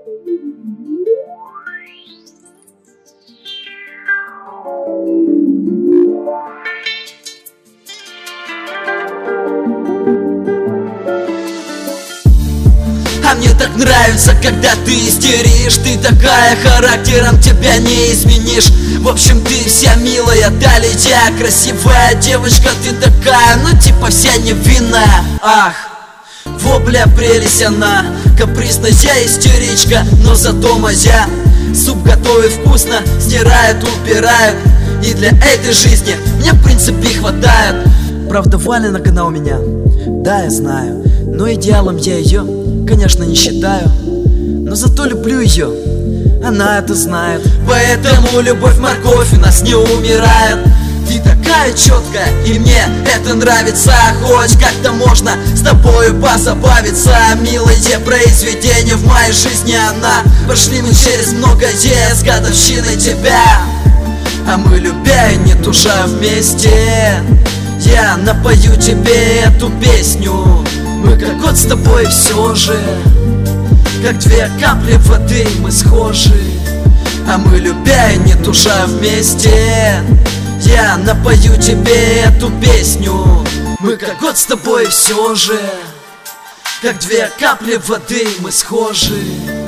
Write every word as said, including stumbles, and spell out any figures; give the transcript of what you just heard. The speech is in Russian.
А мне так нравится, когда ты истеришь. Ты такая, характером тебя не изменишь. В общем, ты вся милая, Далия, красивая девочка. Ты такая, ну типа вся невинная. Ах, во, бля, прелесть она, капризная истеричка, но зато моя. Суп готовит вкусно, стирает, убирает. И для этой жизни мне в принципе хватает. Правда, валенок она у меня, да, я знаю, но идеалом я ее, конечно, не считаю. Но зато люблю ее, она это знает. Поэтому любовь морковь у нас не умирает. Ты такая четкая, и мне это нравится. Хоть как-то можно с тобою позабавиться. Милое произведение в моей жизни она. Прошли мы через многое с годовщиной тебя. А мы, любя и не туша вместе, я напою тебе эту песню. Мы как год с тобой все же, как две капли воды мы схожи. А мы, любя и не туша вместе, я напою тебе эту песню. Мы как год с тобой все же, как две капли воды мы схожи.